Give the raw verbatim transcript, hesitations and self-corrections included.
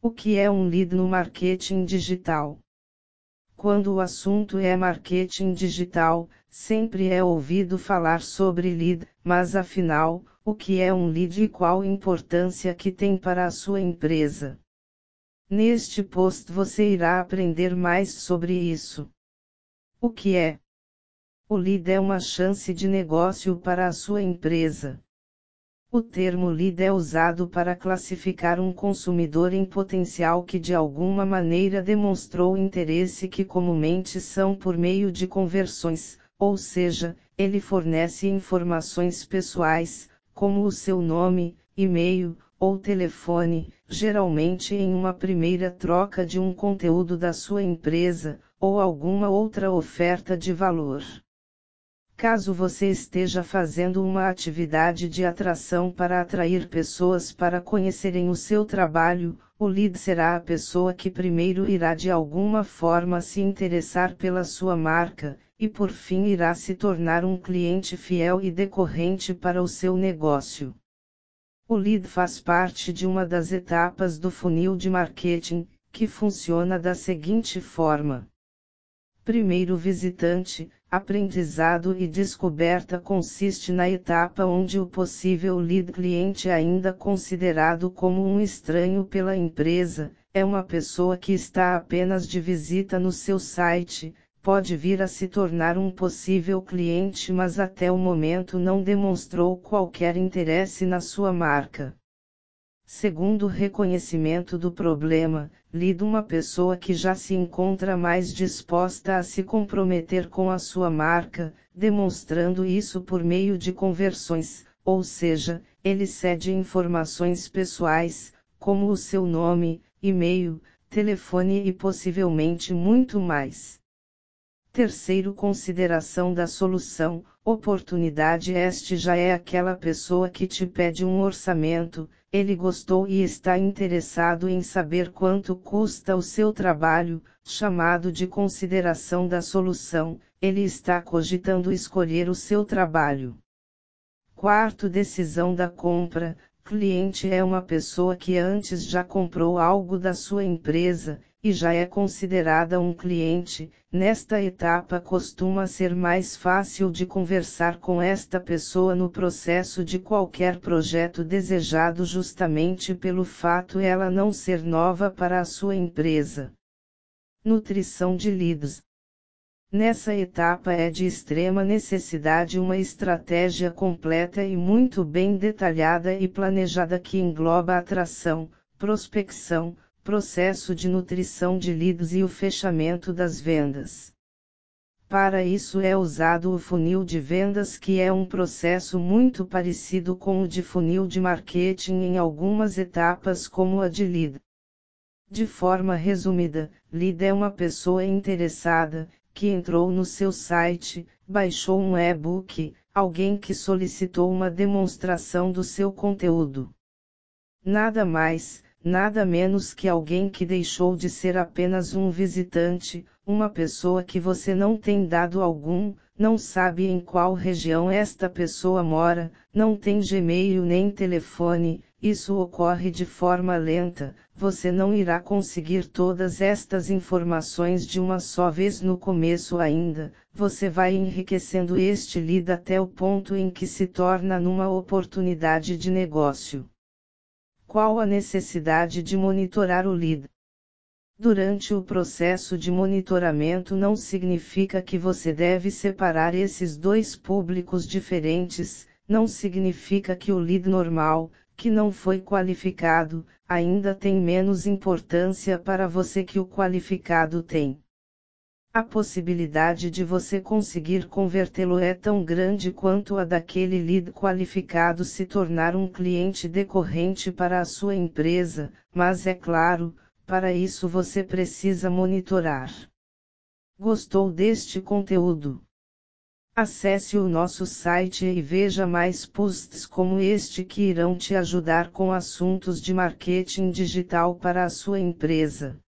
O que é um lead no marketing digital? Quando o assunto é marketing digital, sempre é ouvido falar sobre lead, mas afinal, o que é um lead e qual a importância que tem para a sua empresa? Neste post você irá aprender mais sobre isso. O que é? O lead é uma chance de negócio para a sua empresa. O termo lead é usado para classificar um consumidor em potencial que de alguma maneira demonstrou interesse, que comumente são por meio de conversões, ou seja, ele fornece informações pessoais, como o seu nome, e-mail, ou telefone, geralmente em uma primeira troca de um conteúdo da sua empresa, ou alguma outra oferta de valor. Caso você esteja fazendo uma atividade de atração para atrair pessoas para conhecerem o seu trabalho, o lead será a pessoa que primeiro irá de alguma forma se interessar pela sua marca, e por fim irá se tornar um cliente fiel e decorrente para o seu negócio. O lead faz parte de uma das etapas do funil de marketing, que funciona da seguinte forma. Primeiro, visitante, aprendizado e descoberta consiste na etapa onde o possível lead cliente, ainda considerado como um estranho pela empresa, é uma pessoa que está apenas de visita no seu site, pode vir a se tornar um possível cliente, mas até o momento não demonstrou qualquer interesse na sua marca. Segundo, reconhecimento do problema, lead, uma pessoa que já se encontra mais disposta a se comprometer com a sua marca, demonstrando isso por meio de conversões, ou seja, ele cede informações pessoais, como o seu nome, e-mail, telefone e possivelmente muito mais. Terceiro, consideração da solução, oportunidade. Este já é aquela pessoa que te pede um orçamento, ele gostou e está interessado em saber quanto custa o seu trabalho, chamado de consideração da solução, ele está cogitando escolher o seu trabalho. Quarto, decisão da compra. Cliente é uma pessoa que antes já comprou algo da sua empresa, e já é considerada um cliente. Nesta etapa costuma ser mais fácil de conversar com esta pessoa no processo de qualquer projeto desejado, justamente pelo fato ela não ser nova para a sua empresa. Nutrição de leads. Nessa etapa é de extrema necessidade uma estratégia completa e muito bem detalhada e planejada que engloba a atração, prospecção, processo de nutrição de leads e o fechamento das vendas. Para isso é usado o funil de vendas, que é um processo muito parecido com o de funil de marketing em algumas etapas, como a de lead. De forma resumida, lead é uma pessoa interessada, que entrou no seu site, baixou um e-book, alguém que solicitou uma demonstração do seu conteúdo. Nada mais, nada menos que alguém que deixou de ser apenas um visitante, uma pessoa que você não tem dado algum, não sabe em qual região esta pessoa mora, não tem Gmail nem telefone. Isso ocorre de forma lenta, você não irá conseguir todas estas informações de uma só vez no começo ainda, você vai enriquecendo este lead até o ponto em que se torna numa oportunidade de negócio. Qual a necessidade de monitorar o lead? Durante o processo de monitoramento não significa que você deve separar esses dois públicos diferentes, não significa que o lead normal, que não foi qualificado, ainda tem menos importância para você que o qualificado tem. A possibilidade de você conseguir convertê-lo é tão grande quanto a daquele lead qualificado se tornar um cliente decorrente para a sua empresa, mas é claro, para isso você precisa monitorar. Gostou deste conteúdo? Acesse o nosso site e veja mais posts como este que irão te ajudar com assuntos de marketing digital para a sua empresa.